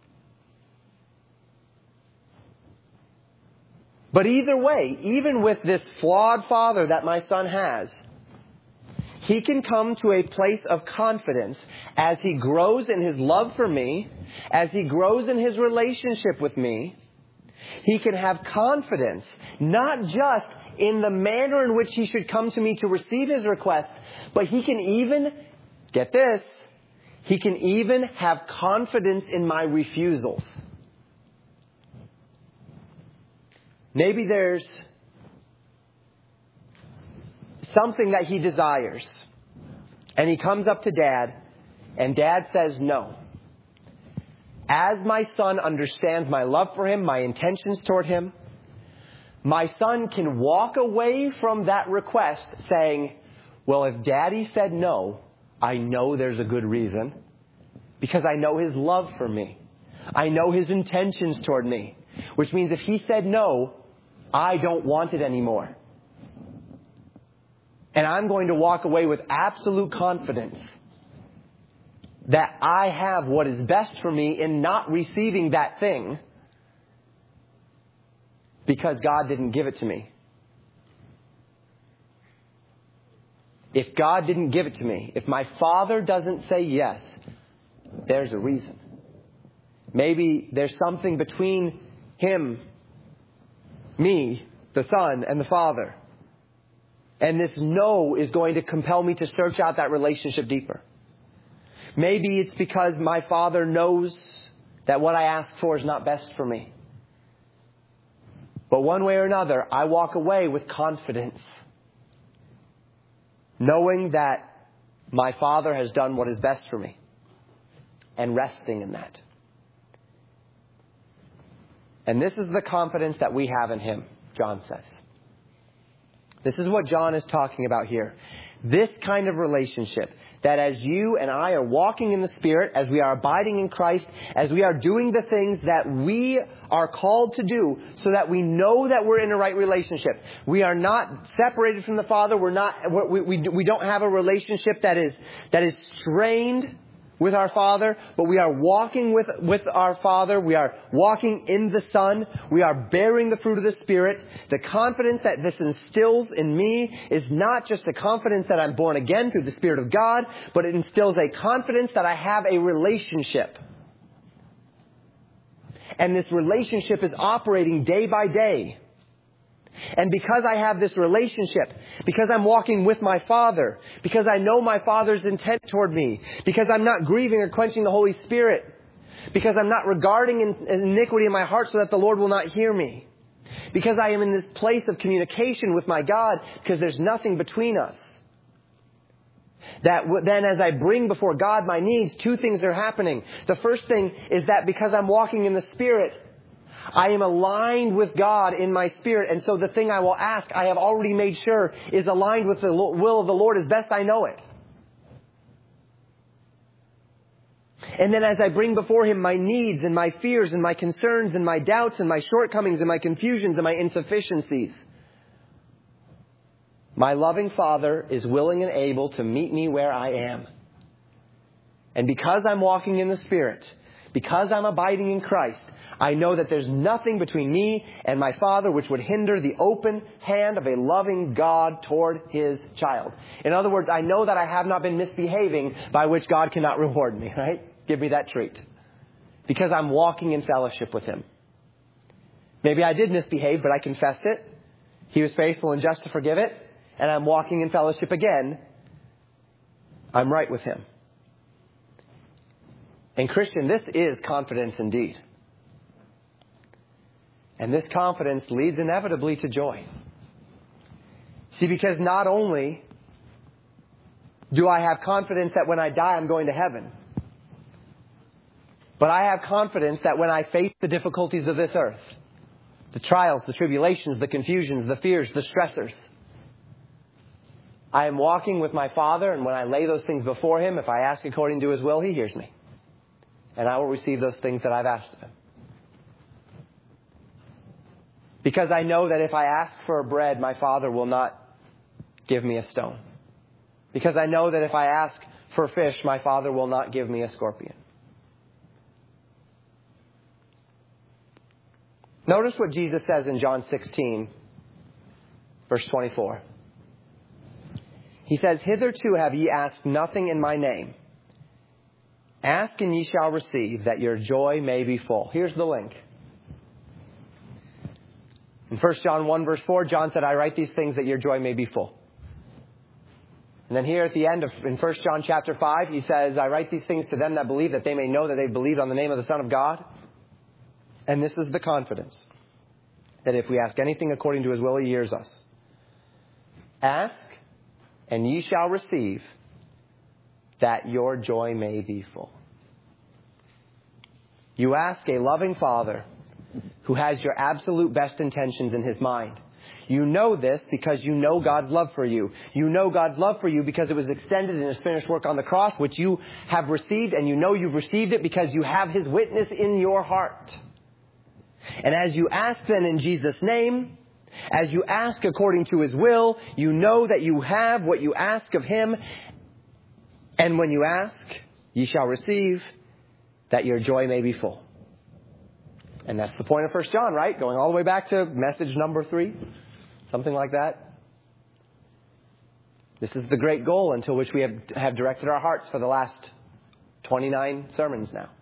But either way, even with this flawed father that my son has, he can come to a place of confidence as he grows in his love for me, as he grows in his relationship with me. He can have confidence, not just in the manner in which he should come to me to receive his request, but he can even, get this, he can even have confidence in my refusals. Maybe there's something that he desires, and he comes up to Dad, and Dad says no. As my son understands my love for him, my intentions toward him, my son can walk away from that request saying, well, if Daddy said no, I know there's a good reason, because I know his love for me. I know his intentions toward me, which means if he said no, I don't want it anymore. And I'm going to walk away with absolute confidence that I have what is best for me in not receiving that thing because God didn't give it to me. If God didn't give it to me, if my Father doesn't say yes, there's a reason. Maybe there's something between him, me, the Son, and the Father. And this no is going to compel me to search out that relationship deeper. Maybe it's because my Father knows that what I ask for is not best for me. But one way or another, I walk away with confidence, knowing that my Father has done what is best for me, and resting in that. And this is the confidence that we have in him, John says. This is what John is talking about here. This kind of relationship, that as you and I are walking in the Spirit, as we are abiding in Christ, as we are doing the things that we are called to do so that we know that we're in a right relationship. We are not separated from the Father. We're not, we, we, we don't have a relationship that is, that is strained with our Father, but we are walking with, with our Father. We are walking in the Son. We are bearing the fruit of the Spirit. The confidence that this instills in me is not just a confidence that I'm born again through the Spirit of God, but it instills a confidence that I have a relationship. And this relationship is operating day by day. And because I have this relationship, because I'm walking with my Father, because I know my Father's intent toward me, because I'm not grieving or quenching the Holy Spirit, because I'm not regarding iniquity in my heart so that the Lord will not hear me, because I am in this place of communication with my God, because there's nothing between us, that then as I bring before God my needs, two things are happening. The first thing is that because I'm walking in the Spirit, I am aligned with God in my spirit. And so the thing I will ask, I have already made sure is aligned with the will of the Lord as best I know it. And then as I bring before Him my needs and my fears and my concerns and my doubts and my shortcomings and my confusions and my insufficiencies, my loving Father is willing and able to meet me where I am. And because I'm walking in the Spirit, because I'm abiding in Christ, I know that there's nothing between me and my Father which would hinder the open hand of a loving God toward His child. In other words, I know that I have not been misbehaving by which God cannot reward me, right? Give me that treat. Because I'm walking in fellowship with Him. Maybe I did misbehave, but I confessed it. He was faithful and just to forgive it. And I'm walking in fellowship again. I'm right with Him. And Christian, this is confidence indeed. And this confidence leads inevitably to joy. See, because not only do I have confidence that when I die I'm going to heaven, but I have confidence that when I face the difficulties of this earth, the trials, the tribulations, the confusions, the fears, the stressors, I am walking with my Father, and when I lay those things before Him, if I ask according to His will, He hears me. And I will receive those things that I've asked of Him. Because I know that if I ask for bread, my Father will not give me a stone. Because I know that if I ask for fish, my Father will not give me a scorpion. Notice what Jesus says in John sixteen, verse twenty-four. He says, "Hitherto have ye asked nothing in my name. Ask and ye shall receive, that your joy may be full." Here's the link. In First John one, verse four, John said, "I write these things that your joy may be full." And then here at the end of in First John chapter five, he says, "I write these things to them that believe, that they may know that they believed on the name of the Son of God." And this is the confidence, that if we ask anything according to His will, He hears us. Ask, and ye shall receive, that your joy may be full. You ask a loving Father who has your absolute best intentions in His mind. You know this because you know God's love for you. You know God's love for you because it was extended in His finished work on the cross, which you have received, and you know you've received it because you have His witness in your heart. And as you ask then in Jesus' name, as you ask according to His will, you know that you have what you ask of Him. And when you ask, ye shall receive, that your joy may be full. And that's the point of First John, right? Going all the way back to message number three. Something like that. This is the great goal until which we have, have directed our hearts for the last twenty-nine sermons now.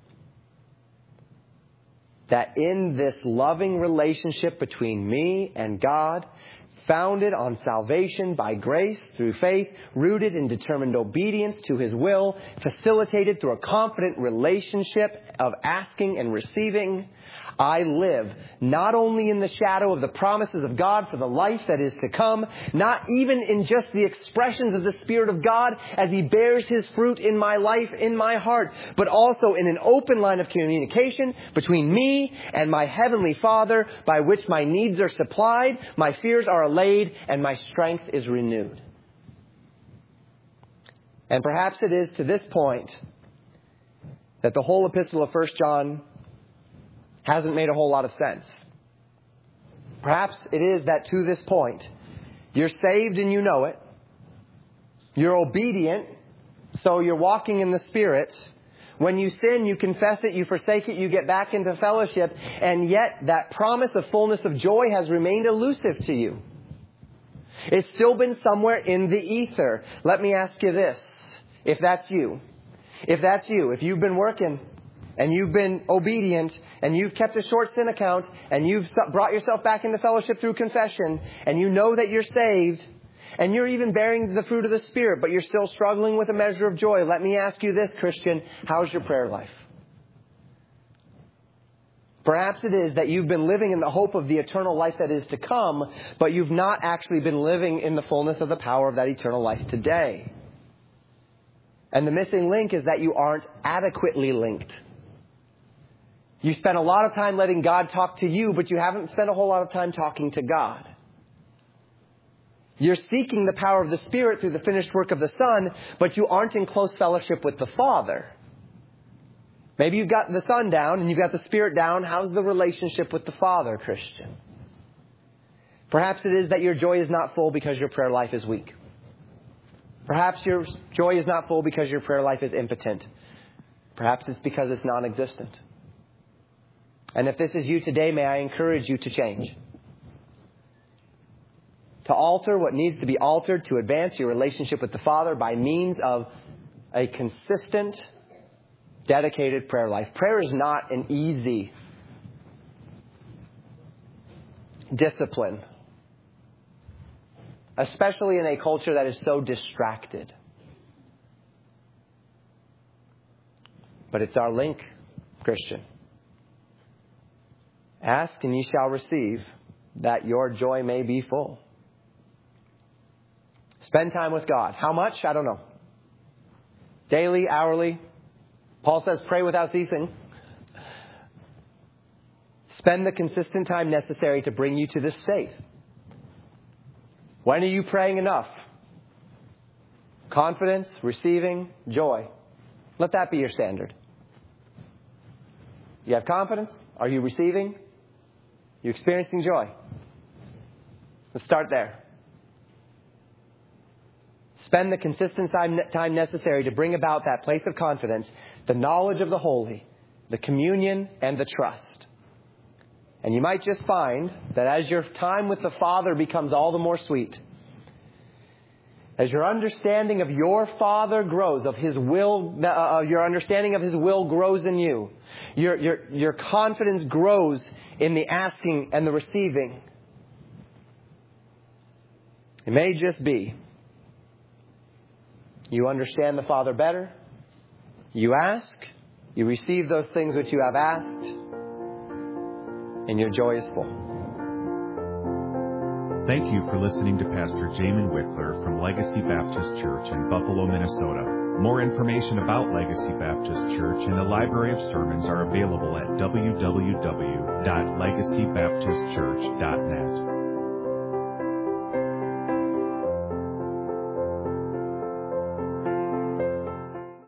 That in this loving relationship between me and God, founded on salvation by grace through faith, rooted in determined obedience to His will, facilitated through a confident relationship of asking and receiving, I live not only in the shadow of the promises of God for the life that is to come, not even in just the expressions of the Spirit of God as He bears His fruit in my life, in my heart, but also in an open line of communication between me and my Heavenly Father, by which my needs are supplied, my fears are allayed, and my strength is renewed. And perhaps it is to this point that the whole epistle of First John hasn't made a whole lot of sense. Perhaps it is that to this point, you're saved and you know it. You're obedient, so you're walking in the Spirit. When you sin, you confess it, you forsake it, you get back into fellowship, and yet that promise of fullness of joy has remained elusive to you. It's still been somewhere in the ether. Let me ask you this. If that's you, if that's you, if you've been working and you've been obedient, and you've kept a short sin account, and you've brought yourself back into fellowship through confession, and you know that you're saved, and you're even bearing the fruit of the Spirit, but you're still struggling with a measure of joy, let me ask you this, Christian, how's your prayer life? Perhaps it is that you've been living in the hope of the eternal life that is to come, but you've not actually been living in the fullness of the power of that eternal life today. And the missing link is that you aren't adequately linked. You spend a lot of time letting God talk to you, but you haven't spent a whole lot of time talking to God. You're seeking the power of the Spirit through the finished work of the Son, but you aren't in close fellowship with the Father. Maybe you've got the Son down and you've got the Spirit down. How's the relationship with the Father, Christian? Perhaps it is that your joy is not full because your prayer life is weak. Perhaps your joy is not full because your prayer life is impotent. Perhaps it's because it's non-existent. And if this is you today, may I encourage you to change. To alter what needs to be altered to advance your relationship with the Father by means of a consistent, dedicated prayer life. Prayer is not an easy discipline, especially in a culture that is so distracted. But it's our link, Christian. Ask and ye shall receive, that your joy may be full. Spend time with God. How much? I don't know. Daily, hourly. Paul says pray without ceasing. Spend the consistent time necessary to bring you to this state. When are you praying enough? Confidence, receiving, joy. Let that be your standard. You have confidence? Are you receiving? You experiencing joy? Let's start there. Spend the consistent time necessary to bring about that place of confidence, the knowledge of the holy, the communion, and the trust. And you might just find that as your time with the Father becomes all the more sweet, as your understanding of your Father grows, of His will, uh, your understanding of His will grows in you, your, your, your confidence grows in the asking and the receiving. It may just be you understand the Father better, you ask, you receive those things which you have asked, and your joy is full. Thank you for listening to Pastor Jamin Wickler from Legacy Baptist Church in Buffalo, Minnesota. More information about Legacy Baptist Church and a library of sermons are available at w w w dot legacy baptist church dot net.